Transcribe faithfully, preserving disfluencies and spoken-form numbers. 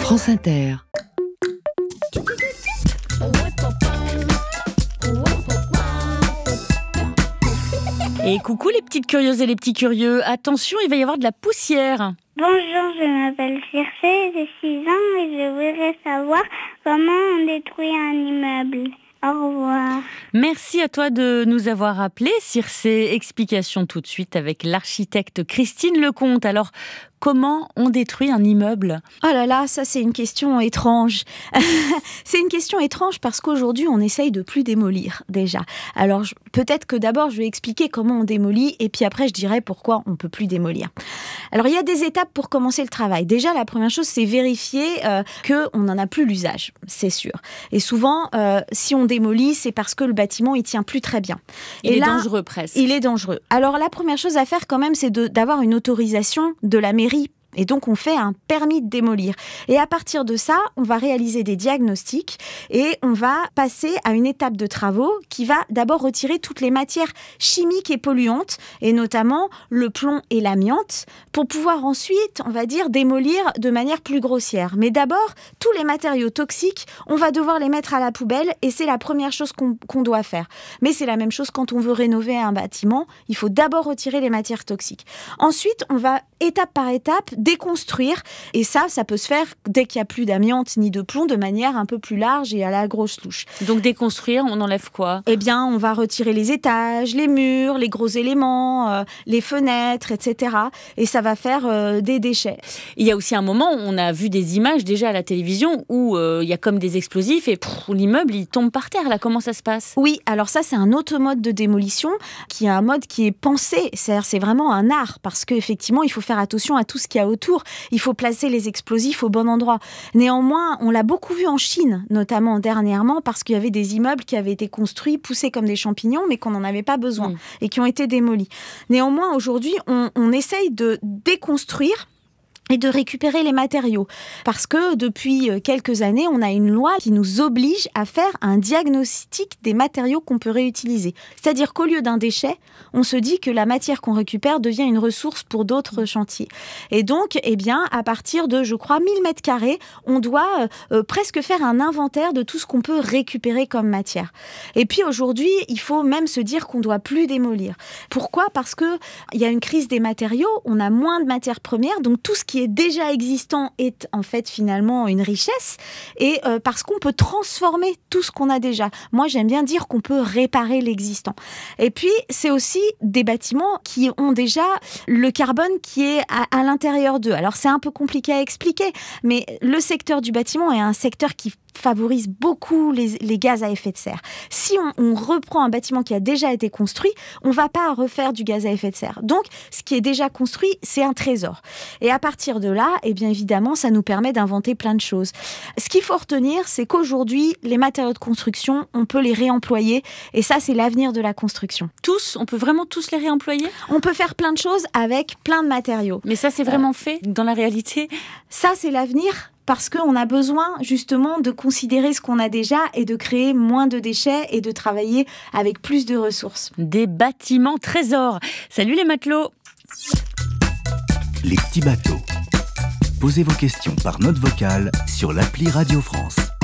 France Inter. Et coucou les petites curieuses et les petits curieux, attention, il va y avoir de la poussière. Bonjour, je m'appelle Circé, j'ai six ans et je voudrais savoir comment on détruit un immeuble. Au revoir. Merci à toi de nous avoir appelés, Circé. Explication tout de suite avec l'architecte Christine Lecomte. Alors, comment on détruit un immeuble ? Oh là là, ça c'est une question étrange. C'est une question étrange parce qu'aujourd'hui on essaye de plus démolir déjà. Alors je, peut-être que d'abord je vais expliquer comment on démolit et puis après je dirai pourquoi on peut plus démolir. Alors il y a des étapes pour commencer le travail. Déjà la première chose c'est vérifier euh, qu'on n'en a plus l'usage, c'est sûr. Et souvent euh, si on démolit c'est parce que le bâtiment il tient plus très bien. Il et est là, dangereux presque. Il est dangereux. Alors la première chose à faire quand même c'est de, d'avoir une autorisation de la mairie. Et donc, on fait un permis de démolir. Et à partir de ça, on va réaliser des diagnostics et on va passer à une étape de travaux qui va d'abord retirer toutes les matières chimiques et polluantes, et notamment le plomb et l'amiante, pour pouvoir ensuite, on va dire, démolir de manière plus grossière. Mais d'abord, tous les matériaux toxiques, on va devoir les mettre à la poubelle et c'est la première chose qu'on, qu'on doit faire. Mais c'est la même chose quand on veut rénover un bâtiment. Il faut d'abord retirer les matières toxiques. Ensuite, on va, étape par étape, déconstruire, et ça, ça peut se faire dès qu'il n'y a plus d'amiante ni de plomb, de manière un peu plus large et à la grosse louche. Donc déconstruire, on enlève quoi ? Eh bien, on va retirer les étages, les murs, les gros éléments, euh, les fenêtres, et cetera. Et ça va faire euh, des déchets. Il y a aussi un moment où on a vu des images déjà à la télévision où euh, il y a comme des explosifs et pff, l'immeuble il tombe par terre. Là, comment ça se passe ? Oui, alors ça, c'est un autre mode de démolition qui est un mode qui est pensé. C'est-à-dire, c'est vraiment un art parce qu'effectivement, il faut faire attention à tout ce qu'il y a autour. Il faut placer les explosifs au bon endroit. Néanmoins, on l'a beaucoup vu en Chine, notamment dernièrement, parce qu'il y avait des immeubles qui avaient été construits, poussés comme des champignons, mais qu'on n'en avait pas besoin mmh. et qui ont été démolis. Néanmoins, aujourd'hui, on, on essaye de déconstruire et de récupérer les matériaux. Parce que depuis quelques années, on a une loi qui nous oblige à faire un diagnostic des matériaux qu'on peut réutiliser. C'est-à-dire qu'au lieu d'un déchet, on se dit que la matière qu'on récupère devient une ressource pour d'autres chantiers. Et donc, eh bien, à partir de, je crois, mille mètres carrés, on doit euh, presque faire un inventaire de tout ce qu'on peut récupérer comme matière. Et puis aujourd'hui, il faut même se dire qu'on ne doit plus démolir. Pourquoi ? Parce qu'il y a une crise des matériaux, on a moins de matières premières, donc tout ce qui est déjà existant est en fait finalement une richesse et euh, parce qu'on peut transformer tout ce qu'on a déjà. Moi, j'aime bien dire qu'on peut réparer l'existant. Et puis, c'est aussi des bâtiments qui ont déjà le carbone qui est à, à l'intérieur d'eux. Alors, c'est un peu compliqué à expliquer, mais le secteur du bâtiment est un secteur qui favorise beaucoup les, les gaz à effet de serre. Si on, on reprend un bâtiment qui a déjà été construit, on ne va pas refaire du gaz à effet de serre. Donc, ce qui est déjà construit, c'est un trésor. Et à partir de là, eh bien évidemment, ça nous permet d'inventer plein de choses. Ce qu'il faut retenir, c'est qu'aujourd'hui, les matériaux de construction, on peut les réemployer. Et ça, c'est l'avenir de la construction. Tous ? On peut vraiment tous les réemployer ? On peut faire plein de choses avec plein de matériaux. Mais ça, c'est vraiment euh, fait dans la réalité ? Ça, c'est l'avenir. Parce qu'on a besoin justement de considérer ce qu'on a déjà et de créer moins de déchets et de travailler avec plus de ressources. Des bâtiments trésors. Salut les matelots. Les petits bateaux. Posez vos questions par note vocale sur l'appli Radio France.